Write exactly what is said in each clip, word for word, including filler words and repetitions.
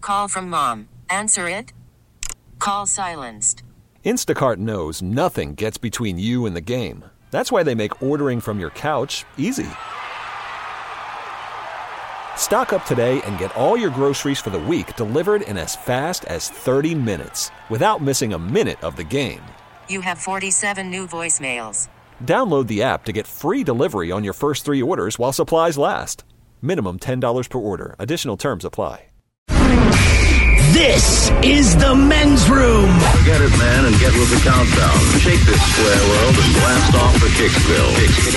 call from mom. Answer it. Call silenced. Instacart knows nothing gets between you and the game. That's why they make ordering from your couch easy. Stock up today and get all your groceries for the week delivered in as fast as thirty minutes without missing a minute of the game. You have forty-seven new voicemails. Download the app to get free delivery on your first three orders while supplies last. Minimum ten dollars per order. Additional terms apply. This is the men's room. Forget it, man, and get with the countdown. Shake this square world and blast off for Kicksville.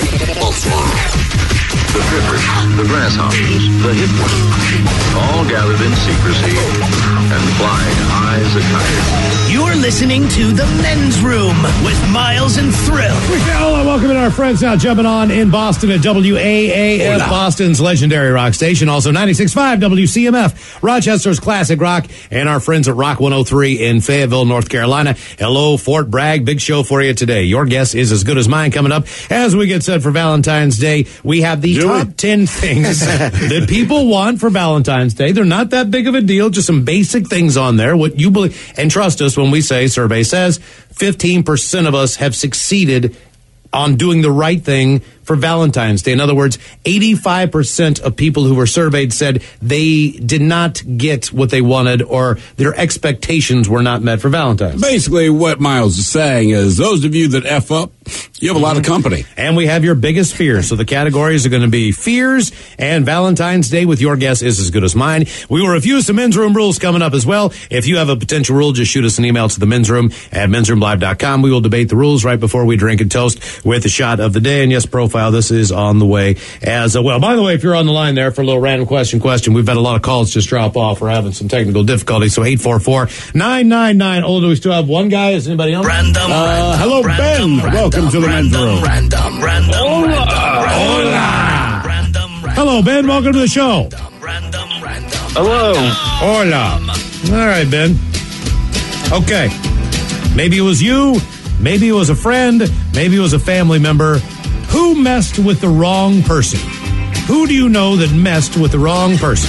The Drippers, the Grasshoppers, the Hip Ones, all gathered in secrecy and flying high as a kite. You're listening to the men's room with Miles and Thrill. Hello, welcome to our friends now jumping on in Boston at W A A F, Hola. Boston's legendary rock station. Also ninety-six point five W C M F, Rochester's classic rock, and our friends at Rock one oh three in Fayetteville, North Carolina. Hello, Fort Bragg. Big show for you today. Your guess is as good as mine coming up as we get set for Valentine's Day. We have the Do top it. ten things that people want for Valentine's Day. They're not that big of a deal, just some basic things on there. What you believe, and trust us when we say, survey says, fifteen percent of us have succeeded on doing the right thing for Valentine's Day. In other words, eighty-five percent of people who were surveyed said they did not get what they wanted or their expectations were not met for Valentine's. Basically, what Miles is saying is those of you that F up, you have a lot of company. And we have your biggest fears. So the categories are going to be fears and Valentine's Day with your guess is as good as mine. We will review some men's room rules coming up as well. If you have a potential rule, just shoot us an email to the men's room at men's room live dot com. We will debate the rules right before we drink and toast with a shot of the day. And yes, Profile, this is on the way as well. By the way, if you're on the line there for a little random question question, we've had a lot of calls just drop off. We're having some technical difficulties. So eight four four, nine nine nine. Oh, do we still have one guy? Is anybody else? Random, Uh, random, hello, random, Ben. random, Welcome to the men's random, room. Random, random, Hola. random, Hola. random, random, Hello, Ben. Welcome to the show. random, random. Hello. Hola. All right, Ben. Okay. Maybe it was you. Maybe it was a friend. Maybe it was a family member. Who messed with the wrong person? Who do you know that messed with the wrong person?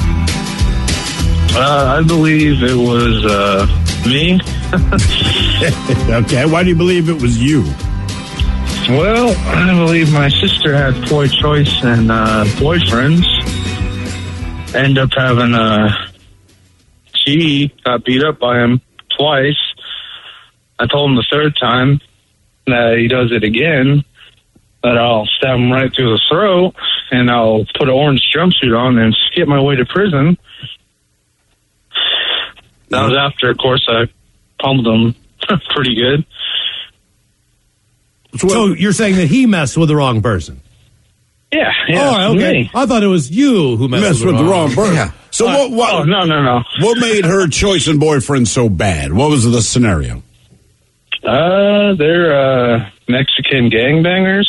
Uh, I believe it was uh, me. Okay, why do you believe it was you? Well, I believe my sister had poor choice in uh, boyfriends. End up having a. She got beat up by him twice. I told him the third time that he does it again, that I'll stab him right through the throat, and I'll put an orange jumpsuit on and skip my way to prison. That was after, of course, I pummeled him pretty good. So you're saying that he messed with the wrong person? Yeah, yeah. Oh, okay. Me. I thought it was you who messed, Messed with, with the wrong person. Yeah. So what, what, Oh, no, no, no. what made her choice in boyfriend so bad? What was the scenario? Uh, they're uh, Mexican gangbangers.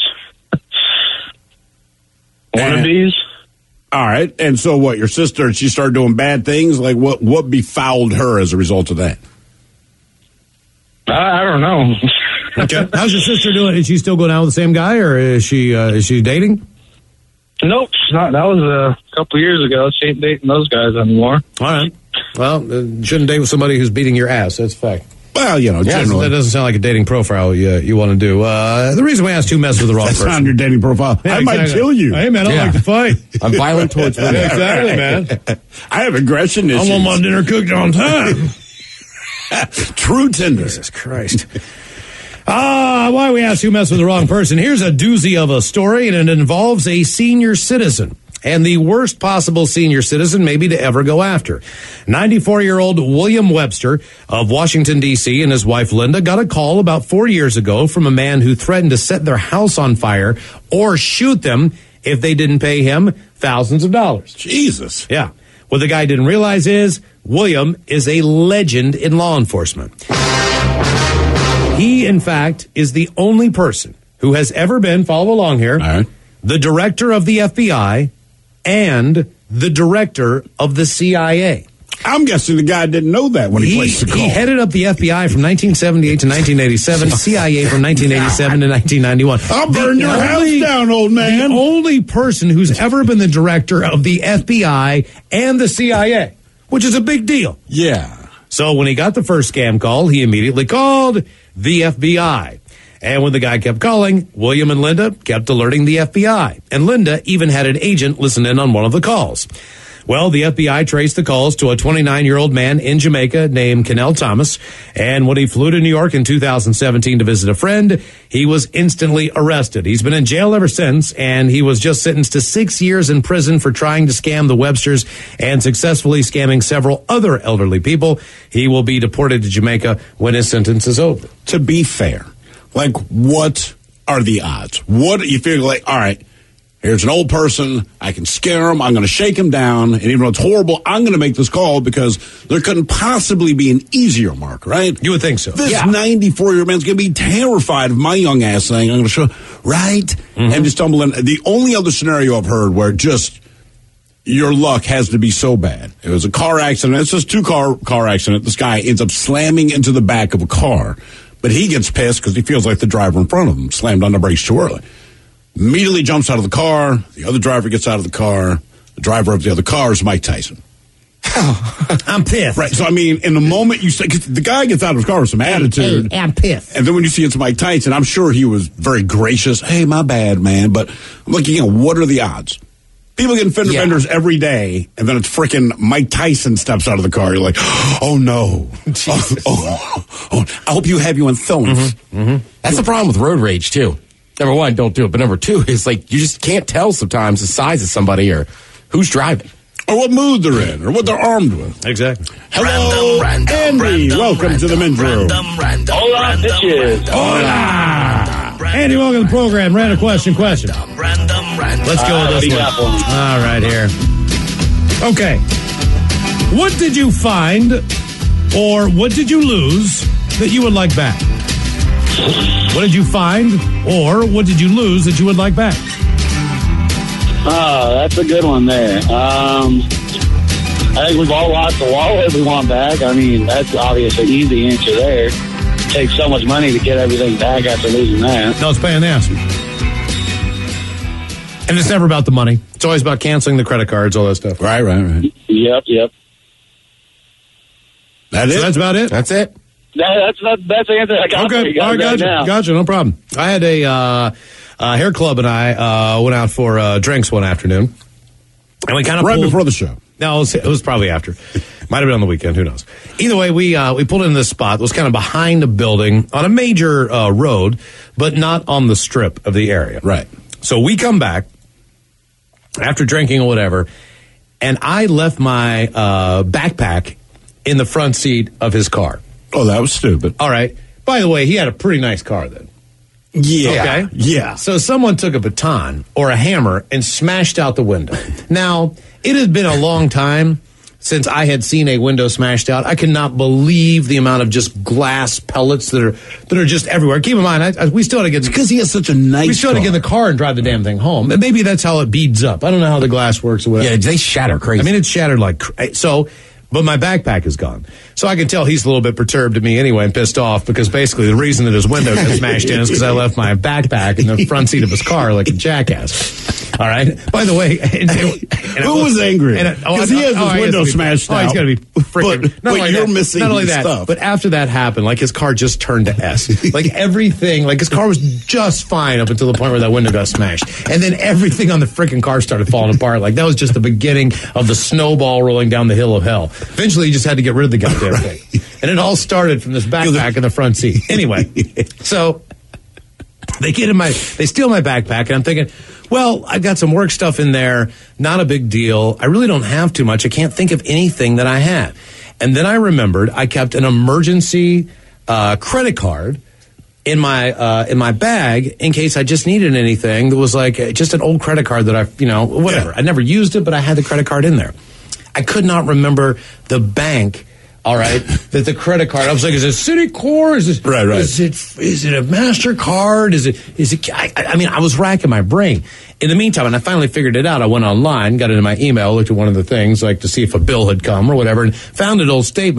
Wannabes. All right, and so what? Your sister, she started doing bad things? Like what? What befouled her as a result of that? I, I don't know. Okay. How's your sister doing? Is she still going out with the same guy, or is she uh, is she dating? Nope, she's not. That was a couple years ago. She ain't dating those guys anymore. All right. Well, uh, shouldn't date with somebody who's beating your ass. That's a fact. Well, you know, Yeah, generally. that doesn't sound like a dating profile you, you want to do. Uh, the reason we asked who messed with the wrong That's person. on your dating profile. Yeah, I might exactly. kill you. Hey, man, I Yeah. like to fight. I'm violent towards women. Yeah, exactly, man. I have aggression issues. I want my dinner cooked on time. True tender. Jesus Christ. Ah, why we asked who messed with the wrong person. Here's a doozy of a story, and it involves a senior citizen. And the worst possible senior citizen maybe to ever go after. ninety-four-year-old William Webster of Washington, D C, and his wife Linda got a call about four years ago from a man who threatened to set their house on fire or shoot them if they didn't pay him thousands of dollars. Jesus. Yeah. What the guy didn't realize is William is a legend in law enforcement. He, in fact, is the only person who has ever been, follow along here, All right. the director of the F B I and the director of the C I A. I'm guessing the guy didn't know that when he, He, placed the call. he headed up the F B I from nineteen seventy-eight to nineteen eighty-seven, C I A from nineteen eighty-seven to nineteen ninety-one. I'll burn The your house only- down, old man. The only person who's ever been the director of the F B I and the C I A. which is a big deal. Yeah. So when he got the first scam call, he immediately called the F B I. And when the guy kept calling, William and Linda kept alerting the F B I. And Linda even had an agent listen in on one of the calls. Well, the F B I traced the calls to a twenty-nine-year-old man in Jamaica named Kennell Thomas. And when he flew to New York in two thousand seventeen to visit a friend, he was instantly arrested. He's been in jail ever since, and he was just sentenced to six years in prison for trying to scam the Websters and successfully scamming several other elderly people. He will be deported to Jamaica when his sentence is over. To be fair, like, what are the odds? What you feel like, all right, here's an old person. I can scare him. I'm going to shake him down. And even though it's horrible, I'm going to make this call because there couldn't possibly be an easier mark, right? You would think so. This Yeah. ninety-four-year-old man's going to be terrified of my young ass saying, I'm going to show, right? Mm-hmm. And just stumble in. The only other scenario I've heard where just your luck has to be so bad. It was a car accident. It's just two-car car accident. This guy ends up slamming into the back of a car. But he gets pissed because he feels like the driver in front of him slammed on the brakes too early. Immediately jumps out of the car. The other driver gets out of the car. The driver of the other car is Mike Tyson. I'm pissed. Right. So, I mean, in the moment you say, 'cause the guy gets out of his car with some attitude. Hey, I'm pissed. And then when you see it's Mike Tyson, I'm sure he was very gracious. Hey, my bad, man. But I'm like, you know, what are the odds? People getting fender Yeah. benders every day, and then it's freaking Mike Tyson steps out of the car. You're like, oh, no. Oh, oh, oh, I hope you have you on film. Mm-hmm. Mm-hmm. That's the problem with road rage, too. Number one, don't do it. But number two is, like, you just can't tell sometimes the size of somebody or who's driving. Or what mood they're in, or what they're armed with. Exactly. Hello, Random, Andy. random, Welcome random, to the men's room. Random, random, Hola, random, bitches. random, Hola. Andy, welcome to the program. Random question, question. random, random. Let's go with Uh, this we one. got one. All right, here. Okay. What did you find or what did you lose that you would like back? What did you find or what did you lose that you would like back? Oh, that's a good one there. Um, I think we've all lost the wallet we want back. I mean, that's obviously an easy answer there. It takes so much money to get everything back after losing that. No, it's paying the ass. And it's never about the money. It's always about canceling the credit cards, all that stuff. Right, right, right. Yep, yep. That So is. that's about it? That's it. That, that's not that's the answer I got for Okay, you guys all right, right gotcha, now. gotcha, no problem. I had a uh, uh, hair club and I uh, went out for uh, drinks one afternoon, and we kind of Right pulled, before the show. No, it was, it was probably after. Might have been on the weekend. Who knows? Either way, we uh, we pulled into this spot that was kind of behind a building on a major uh, road, but not on the strip of the area. Right. So we come back after drinking or whatever, and I left my uh, backpack in the front seat of his car. Oh, that was stupid. All right. By the way, he had a pretty nice car then. Yeah. Okay. Yeah. So someone took a baton or a hammer and smashed out the window. Now, it had been a long time since I had seen a window smashed out. I cannot believe the amount of just glass pellets that are that are just everywhere. Keep in mind, I, I, we still had to get Because he has such a nice we still had to get in the car and drive the damn thing home. And maybe that's how it beads up. I don't know how the glass works or whatever. Yeah, they shatter crazy. I mean, it's shattered like cra- so. But my backpack is gone. So I can tell he's a little bit perturbed at me anyway and pissed off because basically the reason that his window got smashed in is because I left my backpack in the front seat of his car like a jackass. All right. By the way, and, and Who was angry? Because he has his window smashed Oh, out. he's got to be freaking. But- not but only you're that, missing not only his that, stuff. but after that happened, like his car just turned to S. Like everything, like his car was just fine up until the point where that window got smashed, and then everything on the freaking car started falling apart. Like that was just the beginning of the snowball rolling down the hill of hell. Eventually, he just had to get rid of the goddamn thing, and it all started from this backpack in the front seat. Anyway, so they get in my, they steal my backpack, and I'm thinking, well, I've got some work stuff in there, not a big deal. I really don't have too much. I can't think of anything that I had. And then I remembered I kept an emergency uh, credit card in my uh, in my bag in case I just needed anything. That was like uh, just an old credit card that I, you know, whatever. I never used it, but I had the credit card in there. I could not remember the bank. All right, that the credit card. I was like, is it Citicorp? Is it Right, right. Is it is it a MasterCard? Is it is it? I, I mean, I was racking my brain. In the meantime, and I finally figured it out. I went online, got it in my email, looked at one of the things like to see if a bill had come or whatever, and found an old statement.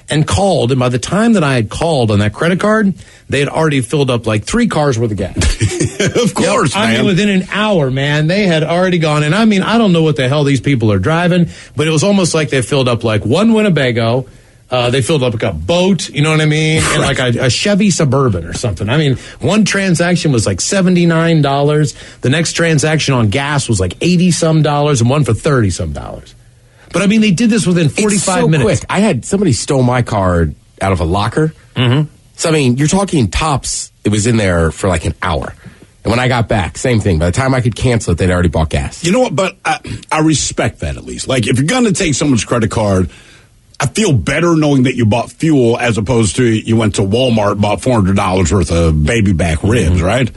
and called. And by the time that I had called on that credit card, they had already filled up like three cars worth of gas. Of course, yep. man. I mean, within an hour, man, they had already gone. And I mean, I don't know what the hell these people are driving, but it was almost like they filled up like one Winnebago. Uh, they filled up like a boat, you know what I mean? And like a, a Chevy Suburban or something. I mean, one transaction was like seventy-nine dollars. The next transaction on gas was like eighty some dollars, and one for thirty some dollars. But I mean, they did this within forty-five it's so minutes. Quick. I had somebody stole my card out of a locker. Mm-hmm. So, I mean, you're talking tops. It was in there for like an hour. And when I got back, same thing. By the time I could cancel it, they'd already bought gas. You know what? But I, I respect that at least. Like, if you're going to take someone's credit card, I feel better knowing that you bought fuel as opposed to you went to Walmart, bought four hundred dollars worth of baby back ribs, mm-hmm. right?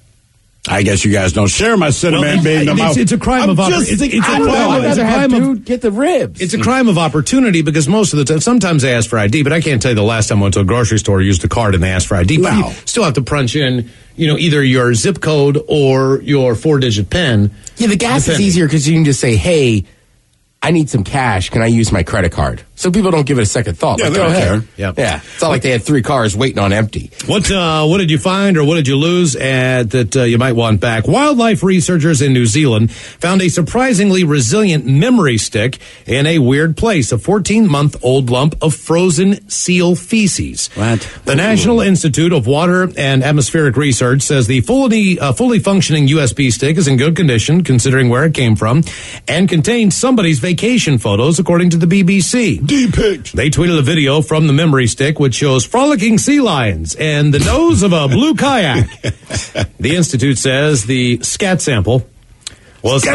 I guess you guys don't share my cinnamon well, being it's, it's a crime I'm of opportunity. It's, it's, a crime, it's a crime of get the ribs. It's a crime of opportunity because most of the time, sometimes they ask for I D, but I can't tell you the last time I went to a grocery store, used a card, and they asked for I D. But no. you still have to punch in, you know, either your zip code or your four-digit PIN. Yeah, the gas depending. is easier because you can just say, "Hey, I need some cash. Can I use my credit card?" So people don't give it a second thought. Yeah, like, they go don't ahead. care. Yep. Yeah, it's not like they had three cars waiting on empty. What uh, what did you find or what did you lose at, that uh, you might want back? Wildlife researchers in New Zealand found a surprisingly resilient memory stick in a weird place, a fourteen-month-old lump of frozen seal feces. What? The National Institute of Water and Atmospheric Research says the fully, uh, fully functioning U S B stick is in good condition, considering where it came from, and contains somebody's vacation photos, according to the B B C. D-picked. They tweeted a video from the memory stick which shows frolicking sea lions and the nose of a blue kayak. The Institute says the scat sample was...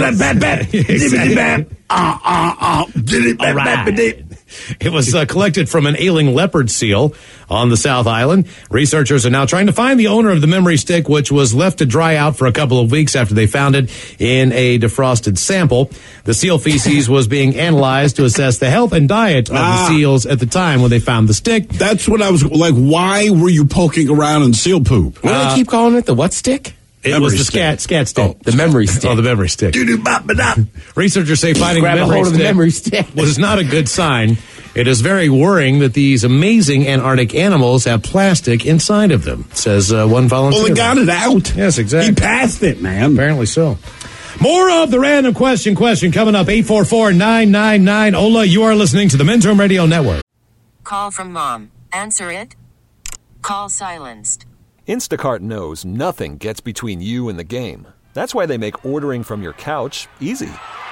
Exactly. Uh, uh, uh. All right. It was uh, collected from an ailing leopard seal on the South Island. Researchers are now trying to find the owner of the memory stick, which was left to dry out for a couple of weeks after they found it in a defrosted sample. The seal feces was being analyzed to assess the health and diet of ah. the seals at the time when they found the stick. That's what I was like. Why were you poking around in seal poop? What do Uh, they keep calling it? The what stick? It Memory was the stick. scat scat stick. Oh, the memory stick. Oh, the memory stick. Researchers say finding Grab the a memory hold of stick, the memory stick was not a good sign. It is very worrying that these amazing Antarctic animals have plastic inside of them, says uh, one volunteer. Well, they got it out. Yes, exactly. He passed it, man. Apparently so. More of the random question question coming up. eight four four, nine nine nine. Ola, you are listening to the Men's Room Radio Network. Call from mom. Answer it. Call silenced. Instacart knows nothing gets between you and the game. That's why they make ordering from your couch easy.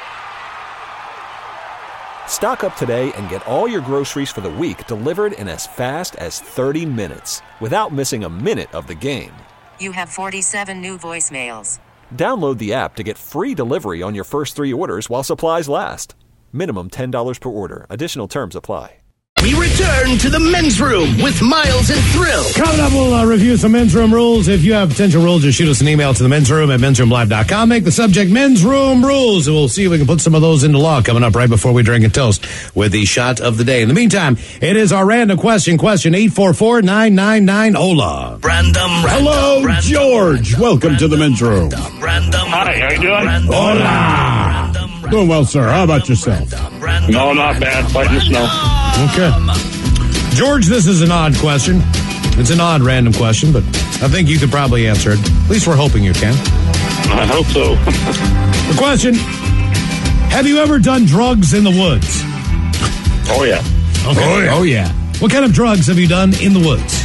Stock up today and get all your groceries for the week delivered in as fast as thirty minutes without missing a minute of the game. You have forty-seven new voicemails. Download the app to get free delivery on your first three orders while supplies last. Minimum ten dollars per order. Additional terms apply. We return to the men's room with Miles and Thrill. Coming up, we'll uh, review some men's room rules. If you have potential rules, just shoot us an email to the men's room at men's room live dot com. Make the subject men's room rules, and we'll see if we can put some of those into law coming up right before we drink and toast with the shot of the day. In the meantime, it is our random question. Question eight four four, nine nine nine, Ola. Random, random. Hello, random, George. Random, Welcome random, to the men's room. Random, random, Hi, how you doing? Random, Hola. Random, random, Doing well, sir. How about yourself? random, No, not bad. Fighting the snow. Okay. George, this is an odd question. It's an odd random question, but I think you could probably answer it. At least we're hoping you can. I hope so. The question, have you ever done drugs in the woods? Oh, yeah. Okay. Oh, yeah. What kind of drugs have you done in the woods?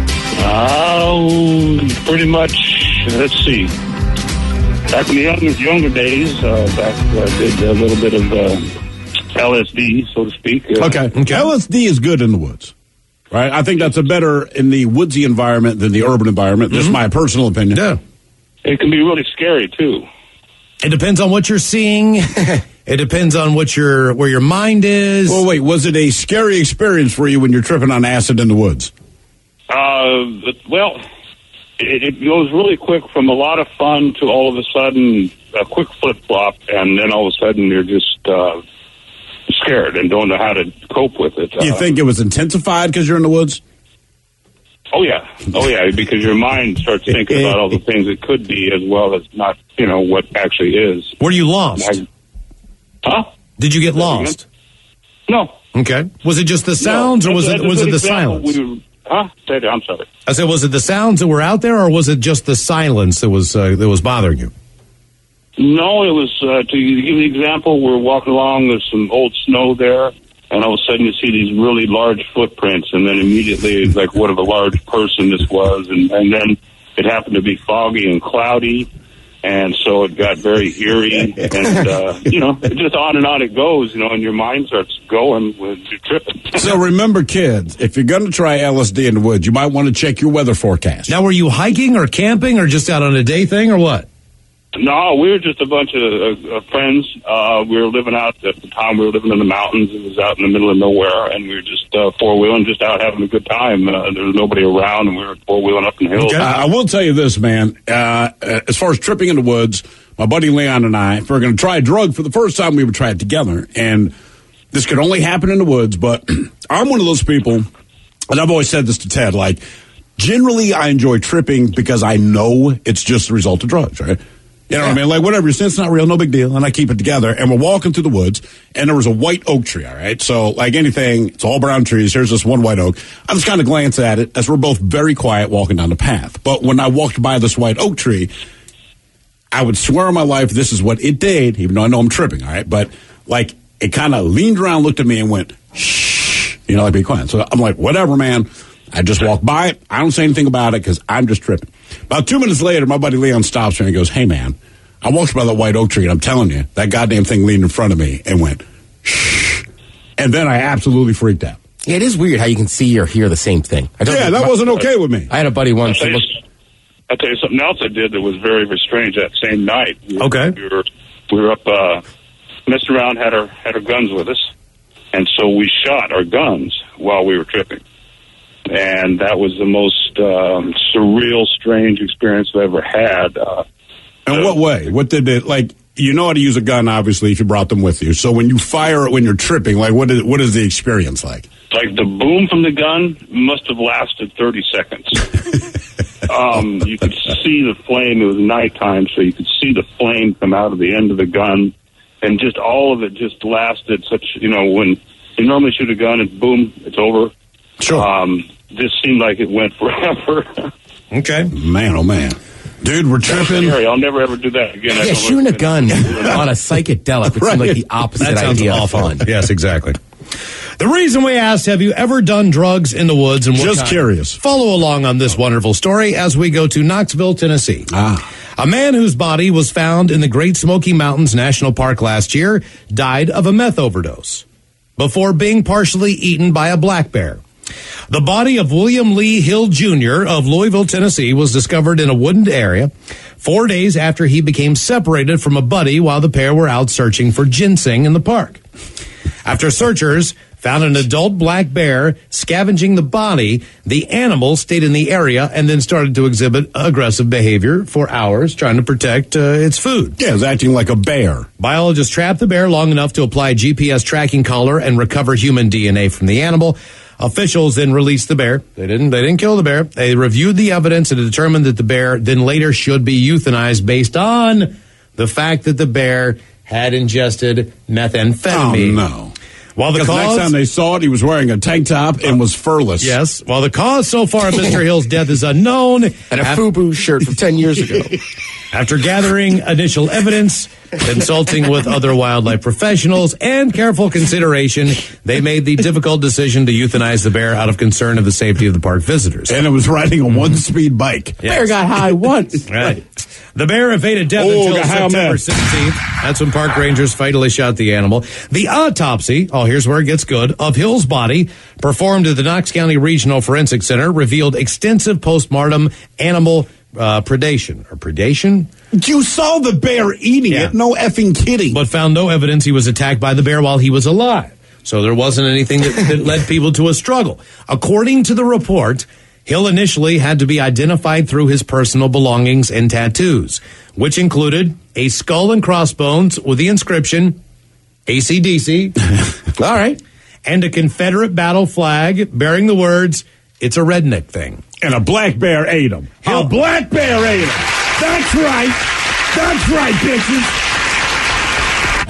Oh, pretty much, let's see. Back in the younger, younger days, uh, back I uh, did a little bit of uh, L S D, so to speak. Uh, Okay. Okay. L S D is good in the woods, right? I think that's a better in the woodsy environment than the urban environment. This is my personal opinion. Yeah. It can be really scary, too. It depends on what you're seeing. It depends on what your where your mind is. Well, wait, was it a scary experience for you when you're tripping on acid in the woods? Uh, but, well, it, it goes really quick from a lot of fun to all of a sudden a quick flip-flop, and then all of a sudden you're just uh, scared and don't know how to cope with it. Do you Uh, think it was intensified because you're in the woods? Oh, yeah. Oh, yeah, because your mind starts thinking about all the things it could be as well as not, you know, what actually is. Were you lost? I, huh? Did you get Say that lost? No. Okay. Was it just the sounds, No, or was that's- it was that's it the an example. silence? We were, huh? Say that, I'm sorry. I said, was it the sounds that were out there, or was it just the silence that was uh, that was bothering you? No, it was, uh, to give you an example, we're walking along, there's some old snow there, and all of a sudden you see these really large footprints, and then immediately it's like, what of a large person this was, and, and then it happened to be foggy and cloudy, and so it got very eerie, and, uh, you know, it just on and on it goes, you know, and your mind starts going when you're tripping. So remember, kids, if you're going to try L S D in the woods, you might want to check your weather forecast. Now, were you hiking or camping or just out on a day thing or what? No, we were just a bunch of uh, uh, friends. Uh, we were living out at the time. We were living in the mountains. It was out in the middle of nowhere, and we were just uh, four wheeling, just out having a good time. Uh, there was nobody around, and we were four wheeling up in the hills. Okay. I, I will tell you this, man. Uh, as far as tripping in the woods, my buddy Leon and I, if we we're going to try a drug for the first time, we would try it together, and this could only happen in the woods. But I'm one of those people, and I've always said this to Ted. Like, generally, I enjoy tripping because I know it's just the result of drugs, right? You know what I mean? Like, whatever, it's not real, no big deal. And I keep it together. And we're walking through the woods, and there was a white oak tree, all right? So, like anything, it's all brown trees. Here's this one white oak. I just kind of glance at it as we're both very quiet walking down the path. But when I walked by this white oak tree, I would swear on my life this is what it did, even though I know I'm tripping, all right? But, like, it kind of leaned around, looked at me, and went, shh, you know, like, be quiet. So I'm like, whatever, man. I just walk by it. I don't say anything about it because I'm just tripping. About two minutes later, my buddy Leon stops me and he goes, hey, man, I walked by the white oak tree, and I'm telling you, that goddamn thing leaned in front of me and went, shh. And then I absolutely freaked out. Yeah, it is weird how you can see or hear the same thing. I don't Yeah, think- that wasn't okay with me. I had a buddy once. I'll tell, that you, looked- I'll tell you something else I did that was very, very strange that same night. We were, Okay. We were, we were up, uh, messing around, had our, had our guns with us, and so we shot our guns while we were tripping. And that was the most um, surreal, strange experience I've ever had. Uh, In what way? What did it, like, you know how to use a gun, obviously, if you brought them with you. So when you fire it when you're tripping, like, what is, what is the experience like? like the boom from the gun must have lasted thirty seconds. um, you could see the flame. It was nighttime, so you could see the flame come out of the end of the gun. And just all of it just lasted such, you know, when you normally shoot a gun, it's boom, it's over. Sure. Um, this seemed like it went forever. Okay. Man, oh, man. Dude, we're tripping. Scary. I'll never ever do that again. I yeah, don't shooting a recommend gun it. on a psychedelic would Right. seem like the opposite That sounds idea awful. of fun. Yes, exactly. The reason we asked, have you ever done drugs in the woods? And what Just kind? curious. Follow along on this wonderful story as we go to Knoxville, Tennessee. Ah. A man whose body was found in the Great Smoky Mountains National Park last year died of a meth overdose before being partially eaten by a black bear. The body of William Lee Hill Junior of Louisville, Tennessee, was discovered in a wooded area four days after he became separated from a buddy while the pair were out searching for ginseng in the park. After searchers found an adult black bear scavenging the body, the animal stayed in the area and then started to exhibit aggressive behavior for hours, trying to protect uh, its food. Yeah, it's acting like a bear. Biologists trapped the bear long enough to apply a G P S tracking collar and recover human D N A from the animal. Officials then released the bear. They didn't. They didn't kill the bear. They reviewed the evidence and determined that the bear then later should be euthanized based on the fact that the bear had ingested methamphetamine. Oh, no. While the Because cause, next time they saw it, he was wearing a tank top and was furless. yes, while the cause so far of Mister Hill's death is unknown, And a af- FUBU shirt from ten years ago. after gathering initial evidence, consulting with other wildlife professionals, and careful consideration, they made the difficult decision to euthanize the bear out of concern of the safety of the park visitors. And it was riding a one-speed bike. Bear got high once. Right. The bear evaded death Oh, until got high on September meth. seventeenth. That's when park rangers fatally shot the animal. The autopsy, oh, here's where it gets good, of Hill's body, performed at the Knox County Regional Forensic Center, revealed extensive postmortem animal uh, predation. Or predation? You saw the bear eating Yeah. it. No effing kidding. But found no evidence he was attacked by the bear while he was alive. So there wasn't anything that, that led people to a struggle. According to the report, Hill initially had to be identified through his personal belongings and tattoos, which included a skull and crossbones with the inscription A C D C, All right. and a Confederate battle flag bearing the words, "It's a redneck thing." And a black bear ate him. Hill- A black bear ate him. That's right. That's right, bitches.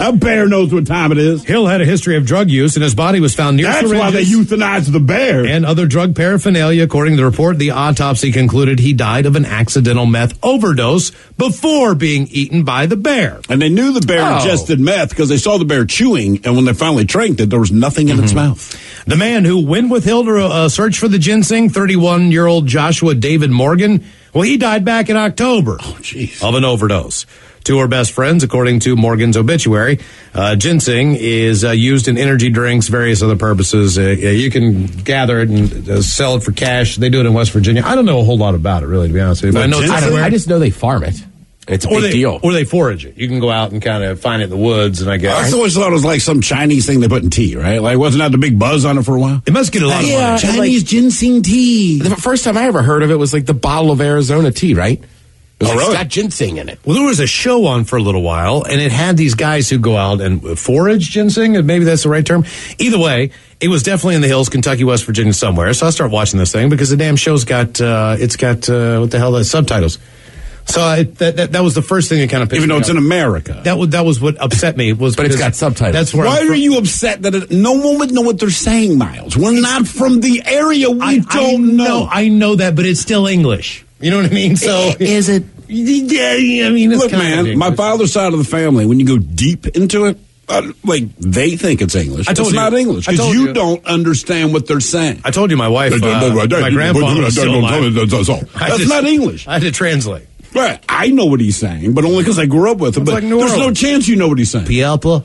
A bear knows what time it is. Hill had a history of drug use, and his body was found near That's syringes why they euthanized the bear. and other drug paraphernalia. According to the report, the autopsy concluded he died of an accidental meth overdose before being eaten by the bear. And they knew the bear Oh. ingested meth because they saw the bear chewing, and when they finally tranked it, there was nothing in its mouth. The man who went with Hill to uh, search for the ginseng, thirty-one-year-old Joshua David Morgan, well, he died back in October Oh, jeez. of an overdose. Two are best friends, according to Morgan's obituary. Uh, ginseng is uh, used in energy drinks, various other purposes. Uh, you can gather it and uh, sell it for cash. They do it in West Virginia. I don't know a whole lot about it, really, to be honest with you. But I know it's I, don't- everywhere. I just know they farm it. It's a or big they, deal. Or they forage it. You can go out and kind of find it in the woods, and I I guess always thought it was like some Chinese thing they put in tea, right? Like, wasn't that the big buzz on it for a while? it must get a lot Yeah, of money. Chinese ginseng tea. The first time I ever heard of it was like the bottle of Arizona tea, right? It was Oh, like, really? It's got ginseng in it. Well, there was a show on for a little while, and it had these guys who go out and forage ginseng, and maybe that's the right term. Either way, it was definitely in the hills, Kentucky, West Virginia, somewhere. So I start watching this thing because the damn show's got, uh, it's got, uh, what the hell, the subtitles. So I, that, that that was the first thing that kind of pissed Even though me it's off. in America. That was that was what upset me. Was But it's because got subtitles. That's where Why I'm are from. you upset that it, no one would know what they're saying, Miles? We're not from the area. We I, don't I know. know. I know that, but it's still English. You know what I mean? So Is it? yeah, I mean, it's Look, kind of man, my English. father's side of the family, when you go deep into it, uh, like, they think it's English. I told it's you. not English I because told you, you. don't understand what they're saying. I told you, my wife, uh, my grandfather was still alive. That's I not just- English. I had to translate. Right. I know what he's saying, but only because I grew up with him. It's But like New there's no Orleans. chance you know what he's saying. Piapa.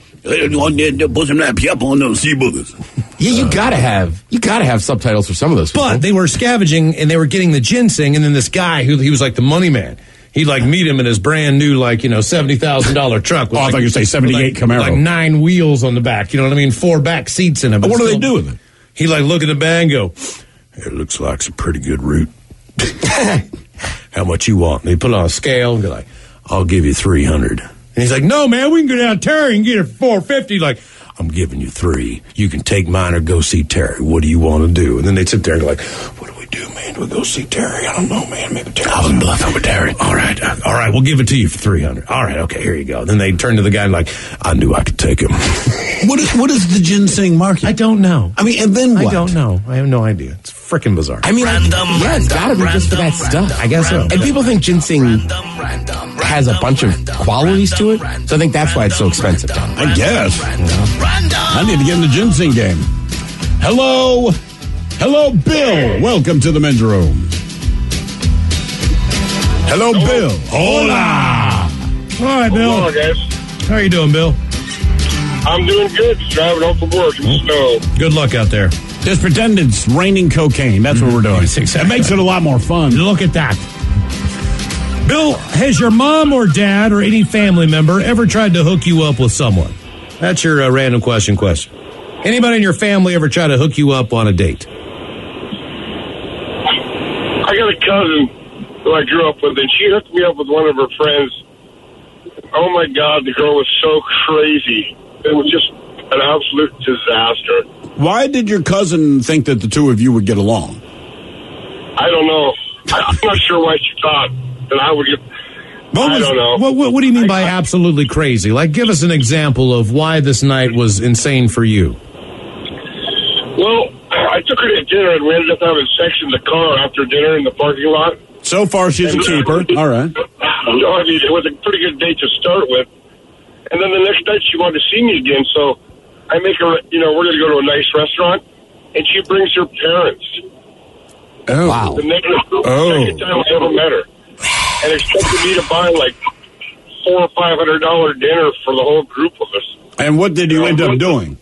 Yeah, you gotta have you gotta have subtitles for some of those people. But they were scavenging and they were getting the ginseng, and then this guy who he was like the money man. He'd like meet him in his brand new, like, you know, seventy thousand dollar truck. With Oh, I like, thought you were saying seventy-eight with like, Camaro. Like nine wheels on the back. You know what I mean? Four back seats in it. but What do they still- do with it? He like look at the bag and go, it looks like it's a pretty good route. How much you want? And they put it on a scale and be like, I'll give you three hundred. And he's like, no, man, we can go down Terry and get it for four fifty. Like, I'm giving you three. You can take mine or go see Terry. What do you want to do? And then they'd sit there and go like, what do we do, man? Do we go see Terry? I don't know, man. Maybe Terry. I was bluffing with Terry. All right. uh, All right. We'll give it to you for three hundred. All right. Okay. Here you go. Then they'd turn to the guy and like, I knew I could take him. What is, what is the ginseng market? I don't know. I mean, and then what? I don't know. I have no idea. It's freaking bizarre. I mean, Random, I, yeah, it's gotta be random, just for that random, stuff. I guess so. And people think ginseng has a bunch of qualities to it, so I think that's why it's so expensive. I guess. I need to get in the ginseng game. Hello. Hello, Bill. Welcome to the men's room. Hello, Bill. Hola. All right, Bill. Hello, guys. How are you doing, Bill? I'm doing good. Just driving home from work in the snow. Good luck out there. Just pretend it's raining cocaine. That's what we're doing. Yes, exactly. That makes it a lot more fun. Look at that. Bill, has your mom or dad or any family member ever tried to hook you up with someone? That's your uh, random question question. Anybody in your family ever try to hook you up on a date? I got a cousin who I grew up with, and she hooked me up with one of her friends. Oh, my God, the girl was so crazy. It was just an absolute disaster. Why did your cousin think that the two of you would get along? I don't know. I, I'm not sure why she thought that I would get... What I was- don't know. What, what, what do you mean by absolutely crazy? Like, give us an example of why this night was insane for you. Well, I took her to dinner, and we ended up having sex in the car after dinner in the parking lot. So far, she's a keeper. All right. No, I mean, it was a pretty good date to start with. And then the next night, she wanted to see me again, so I make her, you know, we're going to go to a nice restaurant, and she brings her parents. Oh. Wow. The next, Oh. second time I ever met her. And expected me to buy, like, four or five hundred dollar dinner for the whole group of us. And what did you end up doing?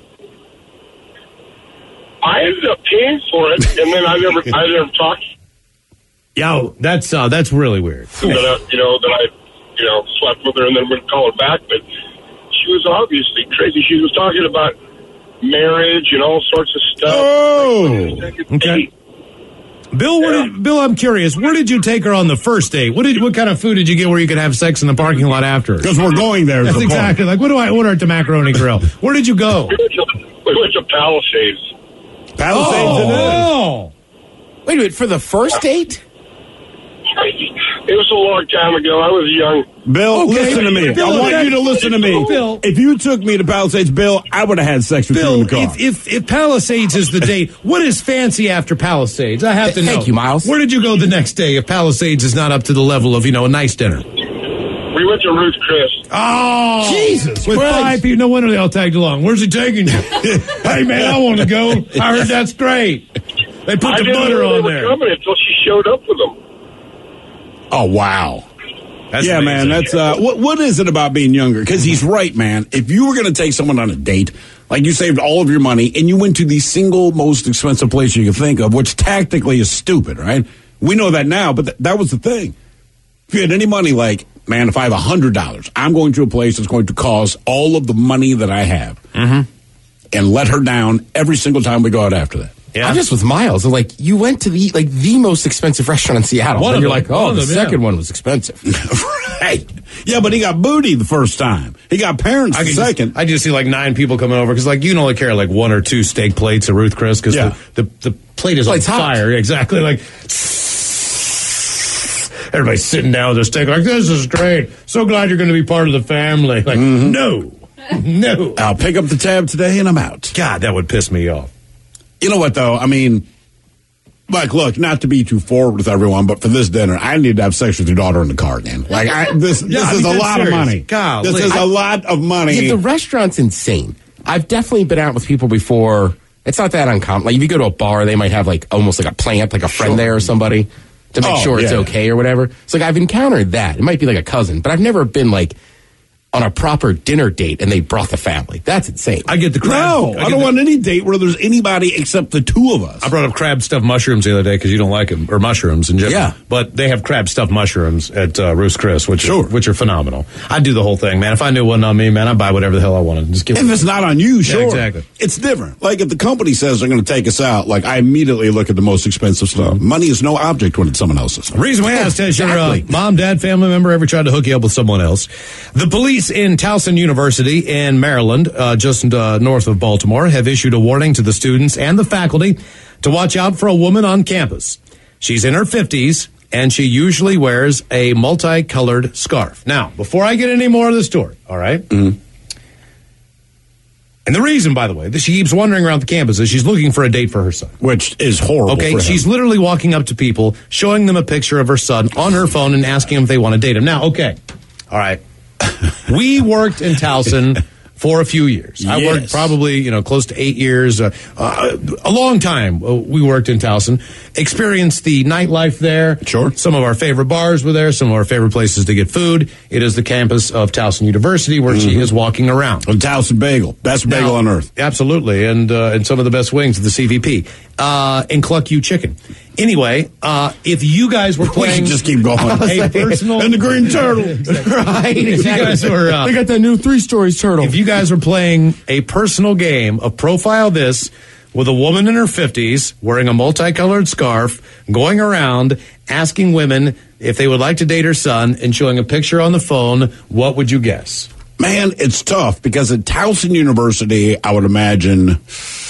I ended up paying for it, and then I never, I never talked Yo, that's uh, that's really weird. that I, you know, that I, you know, slept with her and then would call her back. But she was obviously crazy. She was talking about marriage and all sorts of stuff. Oh. Okay. Bill, where did, Bill, I'm curious. Where did you take her on the first date? What did what kind of food did you get where you could have sex in the parking lot after? Because we're going there. That's exactly like what do I order at the Macaroni Grill? Where did you go? We went to, we went to Palisades. Palisades it is. Oh, Wait a minute, for the first date? It was a long time ago. I was young. Bill, Okay, listen to me. Bill, I want okay. you to listen to me. Bill. If you took me to Palisades, Bill, I would have had sex with you Bill, in the car. if, if if Palisades is the date, what is fancy after Palisades? I have to know. Thank you, Miles. Where did you go the next day if Palisades is not up to the level of, you know, a nice dinner? We went to Ruth Chris. Oh, Jesus With Christ. five people, no wonder they all tagged along. Where's he taking you? Hey, man, I want to go. I heard that's great. They put I the didn't butter know they on were there. coming until she showed up with them. Oh, wow. That's yeah, amazing. man. That's uh, what. What is it about being younger? Because he's right, man. If you were going to take someone on a date, like you saved all of your money and you went to the single most expensive place you could think of, which tactically is stupid, right? We know that now, but th- that was the thing. If you had any money, like, man, if I have a hundred dollars, I'm going to a place that's going to cost all of the money that I have, Mm-hmm. and let her down every single time we go out after that. Yeah. I'm just with Miles. I'm like, you went to the like the most expensive restaurant in Seattle. One and of you're them. like, oh, One the of them, yeah. second one was expensive. Right. Yeah, but he got booty the first time. He got parents I the can second. Just, I just see like nine people coming over because like you can only carry like one or two steak plates at Ruth Chris because Yeah. the, the the plate is Plate's on hot. fire. Exactly. Like everybody's sitting down with their steak like this is great. So glad you're going to be part of the family. Like Mm-hmm. no, no. I'll pick up the tab today and I'm out. God, that would piss me off. You know what, though? I mean, like, look, not to be too forward with everyone, but for this dinner, I need to have sex with your daughter in the car again. Like, I, this, Yeah, this I is mean, a that's lot serious. of money. Golly. This is I- a lot of money. Yeah, the restaurant's insane. I've definitely been out with people before. It's not that uncommon. Like if you go to a bar, they might have like almost like a plant, like a friend Sure. there or somebody to make Oh, sure it's yeah. okay or whatever. It's like I've encountered that. It might be like a cousin, but I've never been like on a proper dinner date and they brought the family. That's insane. I get the crab. no, I, get don't the- want any date where there's anybody except the two of us. I brought up crab stuffed mushrooms the other day because you don't like them, or mushrooms in general. Yeah. But they have crab stuffed mushrooms at uh, Ruth's Chris, which Sure. are, which are phenomenal. I'd do the whole thing, man. If I knew it wasn't on me, man, I'd buy whatever the hell I wanted. Just give If it's not on you, sure. exactly. It's different. Like if the company says they're going to take us out, like I immediately look at the most expensive stuff. Money is no object when it's someone else's. Reason we asked, has your uh, Exactly. mom, dad, family member ever tried to hook you up with someone else? The police in Towson University in Maryland, uh, just uh, north of Baltimore, have issued a warning to the students and the faculty to watch out for a woman on campus. She's in her fifties, and she usually wears a multicolored scarf. Now, before I get any more of the story, all right? Mm-hmm. And the reason, by the way, that she keeps wandering around the campus is she's looking for a date for her son. Which is horrible. Okay, for him. she's literally walking up to people, showing them a picture of her son on her phone and asking them if they want to date him. Now, okay, all right. We worked in Towson for a few years. I worked Yes. probably, you know, close to eight years. Uh, uh, a long time uh, we worked in Towson. Experienced the nightlife there. Sure. Some of our favorite bars were there. Some of our favorite places to get food. It is the campus of Towson University where she is walking around. A Towson bagel. Best bagel Now, on earth. Absolutely, and uh, and some of the best wings at the C V P uh, and Cluck U Chicken. Anyway, uh, if you guys were We playing, should just keep going. a personal And the green turtle. right? if you guys were, uh, they got that new three stories turtle. if you guys were playing a personal game of Profile This with a woman in her fifties wearing a multicolored scarf, going around asking women if they would like to date her son and showing a picture on the phone, what would you guess? Man, it's tough because at Towson University, I would imagine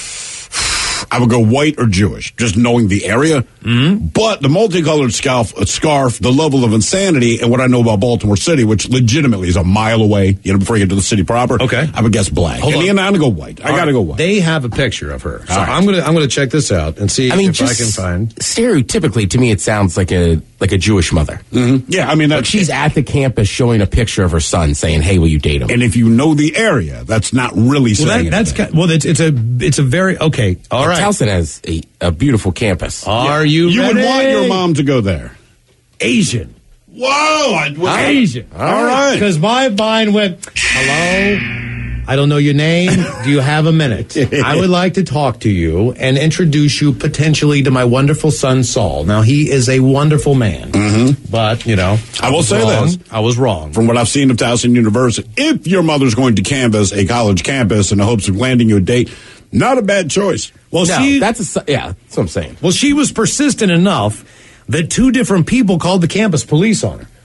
I would go white or Jewish, just knowing the area. Mm-hmm. But the multicolored scarf, scarf, the level of insanity, and what I know about Baltimore City, which legitimately is a mile away, you know, before you get to the city proper. Okay. I would guess black. Hold and on. then I'm gonna go white. I All gotta right. go white. They have a picture of her, so All right. I'm gonna I'm gonna check this out and see I mean, if just I can find. stereotypically to me, it sounds like a like a Jewish mother. Mm-hmm. Yeah, I mean Like that's she's at the campus showing a picture of her son, saying, "Hey, will you date him?" and if you know the area, that's not really Well, saying that, that's anything. ki- well, it's, it's a it's a very okay. All And right, Towson has a, a beautiful campus. are you? You would ready? want your mom to go there. Asian. Whoa! I, well, Asian. All right. Because my mind went, hello. I don't know your name. Do you have a minute? I would like to talk to you and introduce you potentially to my wonderful son, Saul. Now, he is a wonderful man. Mm-hmm. But, you know, I will was say wrong. this. I was wrong. From what I've seen of Towson University, if your mother's going to canvass a college campus in the hopes of landing you a date, not a bad choice. Well, No, she, that's a su- yeah. That's what I'm saying. well, she was persistent enough that two different people called the campus police on her.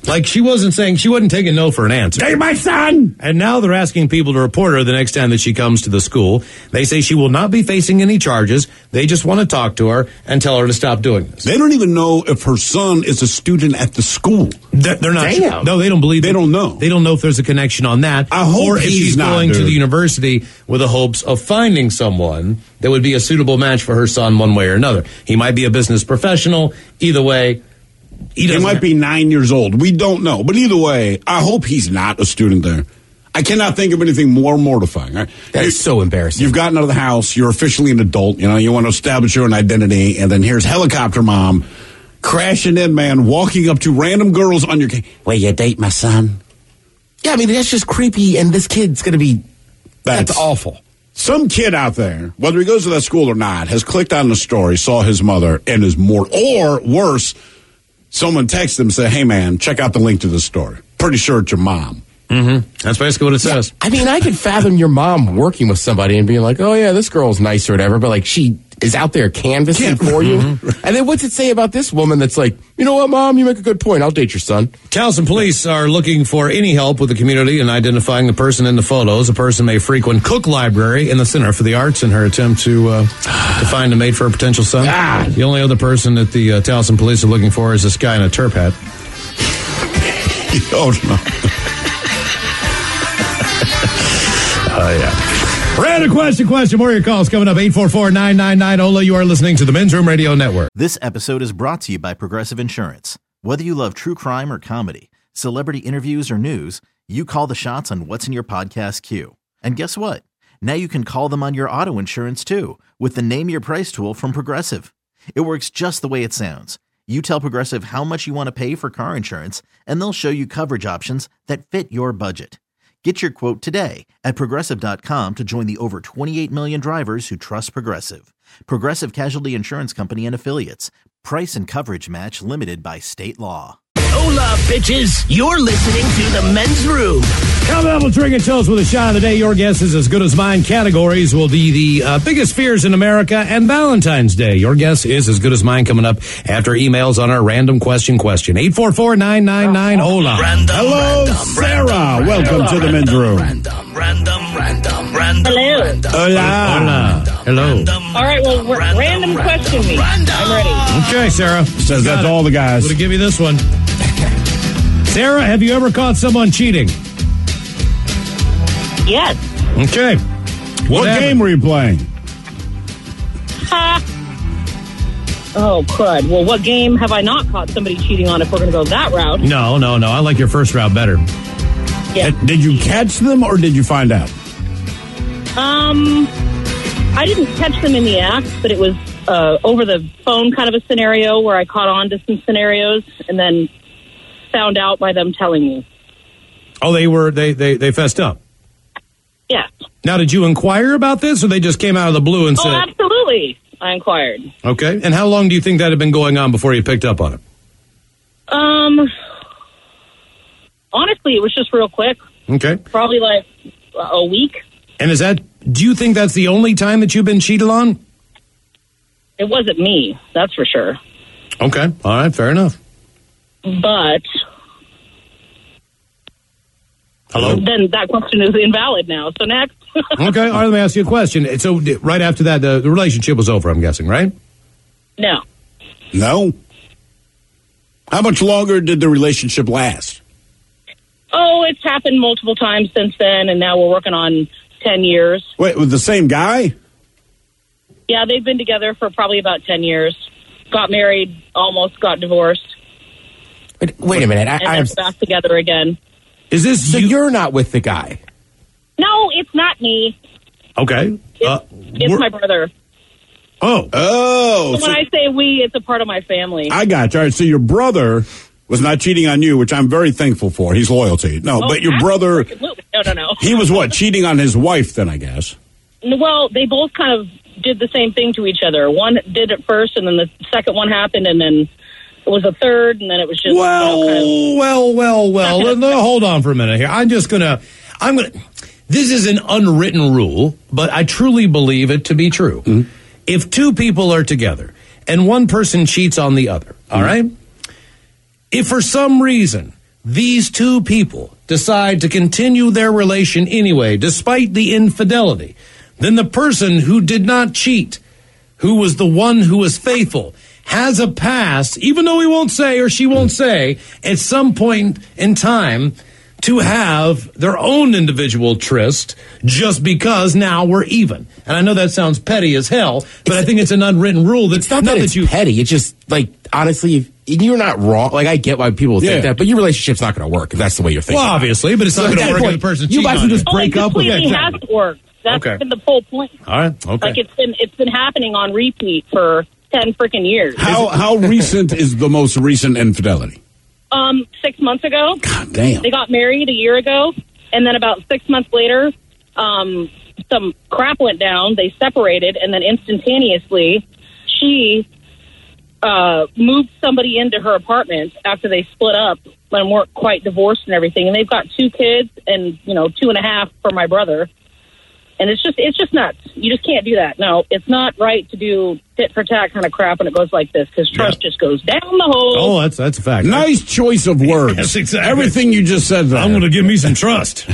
Like, she wasn't saying, she wasn't taking no for an answer. Take my son! And now they're asking people to report her the next time that she comes to the school. They say she will not be facing any charges. They just want to talk to her and tell her to stop doing this. They don't even know if her son is a student at the school. They're, they're not Damn. sure. No, they don't believe They it. don't know. They don't know if there's a connection on that. I hope or if he's she's not, going to dude. the university with the hopes of finding someone that would be a suitable match for her son one way or another. He might be a business professional. Either way, he, He might be nine years old. We don't know. But either way, I hope he's not a student there. I cannot think of anything more mortifying. Right? That is so embarrassing. You've gotten out of the house. You're officially an adult. You know, you want to establish your own identity. And then here's helicopter mom crashing in, man, walking up to random girls on your ca- Will you date my son? Yeah, I mean, that's just creepy, and this kid's going to be, that's, that's awful. Some kid out there, whether he goes to that school or not, has clicked on the story, saw his mother, and is more, or worse, someone texted him and said, hey, man, check out the link to this story. Pretty sure it's your mom. Mm-hmm. That's basically what it says. Yeah, I mean, I could fathom your mom working with somebody and being like, oh, yeah, this girl's nice or whatever, but like she is out there canvassing for you. Mm-hmm. And then what's it say about this woman that's like, you know what, Mom, you make a good point. I'll date your son. Towson police are looking for any help with the community in identifying the person in the photos. A person may frequent Cook Library in the Center for the Arts in her attempt to uh, to find a mate for a potential son. God. The only other person that the uh, Towson police are looking for is this guy in a turp hat. Oh, no. Oh, uh, yeah. Random question, question. More of your calls coming up. eight four four, nine nine nine, O L A. You are listening to the Men's Room Radio Network. This episode is brought to you by Progressive Insurance. Whether you love true crime or comedy, celebrity interviews or news, you call the shots on what's in your podcast queue. And guess what? Now you can call them on your auto insurance too with the Name Your Price tool from Progressive. It works just the way it sounds. You tell Progressive how much you want to pay for car insurance, and they'll show you coverage options that fit your budget. Get your quote today at Progressive dot com to join the over twenty-eight million drivers who trust Progressive. Progressive Casualty Insurance Company and Affiliates. Price and coverage match limited by state law. Hola, bitches. You're listening to The Men's Room. Coming up, we'll drink and toast with a shot of the day. Your guess is as good as mine. Categories will be the uh, biggest fears in America and Valentine's Day. Your guess is as good as mine coming up after emails on our random question question. eight four four, nine nine nine, hola. Random, Hello, random, Sarah. random, Welcome random, to the Men's Room. Random, random, random, random. Hello. Random, Hola. random, Hello. random, All right, well, r- random, random question me. random. I'm ready. Okay, Sarah. Says Got that's it. all the guys. I'm going to give you this one. Sarah, have you ever caught someone cheating? Yes. What, Okay. What happened? game were you playing? Ha. Oh, crud. Well, what game have I not caught somebody cheating on if we're going to go that route? No, no, no. I like your first route better. Yeah. Uh, Did you catch them or did you find out? Um, I didn't catch them in the act, but it was uh, over the phone kind of a scenario where I caught on to some scenarios and then found out by them telling me. Oh, they were, they, they, they fessed up. Yeah. Now, did you inquire about this or they just came out of the blue and Oh, said, absolutely. I inquired. okay. And how long do you think that had been going on before you picked up on it? Um, honestly, it was just real quick. Okay. Probably like a week. And is that, do you think that's the only time that you've been cheated on? It wasn't me, that's for sure. Okay. All right. Fair enough. But Hello? then that question is invalid now. So next. Okay. All right. Let me ask you a question. So d- right after that, the, the relationship was over, I'm guessing, right? No. No. How much longer did the relationship last? Oh, it's happened multiple times since then, and now we're working on ten years. Wait, with the same guy? Yeah, they've been together for probably about ten years. Got married, almost got divorced, Wait, wait a minute. I, and I then have, back together again. Is this so you? you're not with the guy? No, it's not me. Okay. It's, Uh, it's we're- my brother. Oh. Oh. So when so- I say we, it's a part of my family. I got you. All right, so your brother was not cheating on you, which I'm very thankful for. He's loyal to you. No, Oh, but your brother, absolutely. No, no, no. he was what, cheating on his wife then, I guess? Well, they both kind of did the same thing to each other. One did it first, and then the second one happened, and then it was a third, and then it was just... Well, you know, kind of, well, well, well. no, hold on for a minute here. I'm just gonna, I'm gonna, this is an unwritten rule, but I truly believe it to be true. Mm-hmm. If two people are together and one person cheats on the other, all mm-hmm. right? If for some reason these two people decide to continue their relation anyway, despite the infidelity, then the person who did not cheat, who was the one who was faithful, has a past, even though he won't say or she won't say, at some point in time, to have their own individual tryst just because now we're even. And I know that sounds petty as hell, but it's, I think it's an unwritten rule that it's not, not that, that it's you petty. It's just like, honestly, if, you're not wrong. Like, I get why people think yeah. that, but your relationship's not going to work if that's the way you're thinking. Well, obviously, but it's not so going to work point, if the person you cheats guys on can just you. break oh, up. It completely Okay, hasn't worked. That's okay. been the whole point. All right, okay. Like, it's been it's been happening on repeat for ten freaking years. How how recent is the most recent infidelity? Um, six months ago. God damn. They got married a year ago, and then about six months later, um, some crap went down. They separated, and then instantaneously, she uh, moved somebody into her apartment after they split up and weren't quite divorced and everything. And they've got two kids, and you know, two and a half for my brother. And it's just it's just nuts. You just can't do that. No, it's not right to do tit for tat kind of crap when it goes like this, because trust yeah. just goes down the hole. Oh, that's that's a fact. Nice choice of words. Yes, exactly. Everything you just said there. I'm going to give me some trust.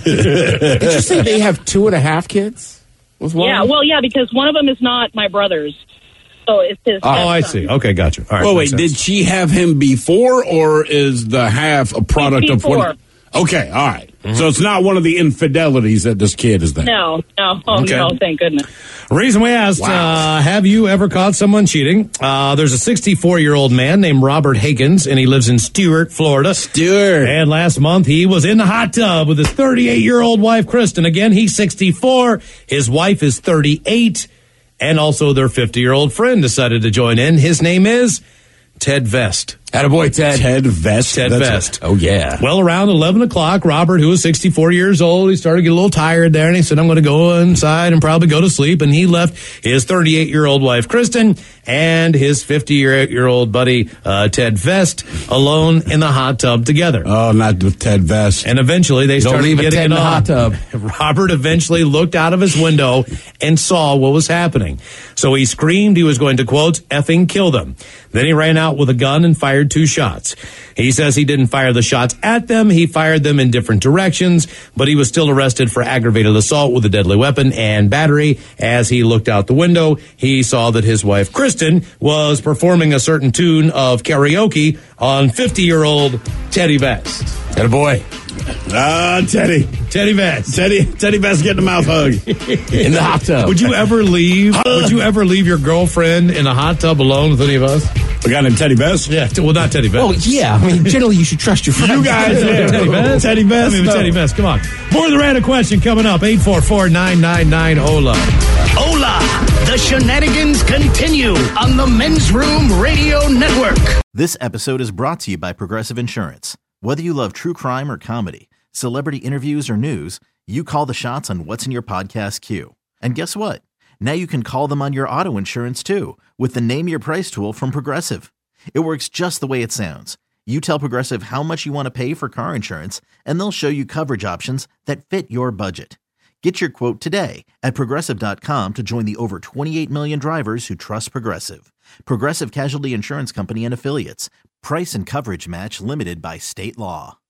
Did you say they have two and a half kids? With one? Yeah, well, yeah, because one of them is not my brother's. So it's his. Oh, I see. Okay, gotcha. All right. Well, wait, sense. Did she have him before, or is the half a product before. of what? Okay, all right. Mm-hmm. So it's not one of the infidelities that this kid is there. No, no, oh, okay. no, thank goodness. Reason we asked, wow. uh, have you ever caught someone cheating? Uh, there's a sixty-four-year-old man named Robert Higgins, and he lives in Stuart, Florida. Stuart. And last month, he was in the hot tub with his thirty-eight-year-old wife, Kristen. Again, he's sixty-four. His wife is thirty-eight. And also their fifty-year-old friend decided to join in. His name is Ted Vest. Attaboy, Ted. Ted Vest. Ted That's Vest. A, oh, yeah. Well, around eleven o'clock, Robert, who was sixty-four years old, he started to get a little tired there, and he said, I'm going to go inside and probably go to sleep. And he left his thirty-eight-year-old wife, Kristen, and his fifty-year-old buddy, uh, Ted Vest, alone in the hot tub together. Oh, not with Ted Vest. And eventually they Don't started leave getting Ted it in the on. hot tub. Robert eventually looked out of his window and saw what was happening. So he screamed he was going to, quote, effing kill them. Then he ran out with a gun and fired two shots. He says he didn't fire the shots at them. He fired them in different directions, but he was still arrested for aggravated assault with a deadly weapon and battery. As he looked out the window, he saw that his wife, Kristen, was performing a certain tune of karaoke on fifty-year-old Teddy Vest. Attaboy. Ah, Teddy. Teddy Vest. Teddy Teddy Vest getting a mouth hug. In the hot tub. Would you ever leave, would you ever leave your girlfriend in a hot tub alone with any of us? A guy named Teddy Vest? Yeah, t- well, not Teddy Vest. Oh, yeah. I mean, generally, you should trust your friends. You guys, yeah. Teddy Vest. Teddy Vest. I mean, no. Teddy Vest. Come on. More of the random question coming up. eight four four, nine nine nine, O L A. Hola! The shenanigans continue on the Men's Room Radio Network. This episode is brought to you by Progressive Insurance. Whether you love true crime or comedy, celebrity interviews or news, you call the shots on what's in your podcast queue. And guess what? Now you can call them on your auto insurance too with the Name Your Price tool from Progressive. It works just the way it sounds. You tell Progressive how much you want to pay for car insurance, and they'll show you coverage options that fit your budget. Get your quote today at Progressive dot com to join the over twenty-eight million drivers who trust Progressive. Progressive Casualty Insurance Company and Affiliates. Price and coverage match limited by state law.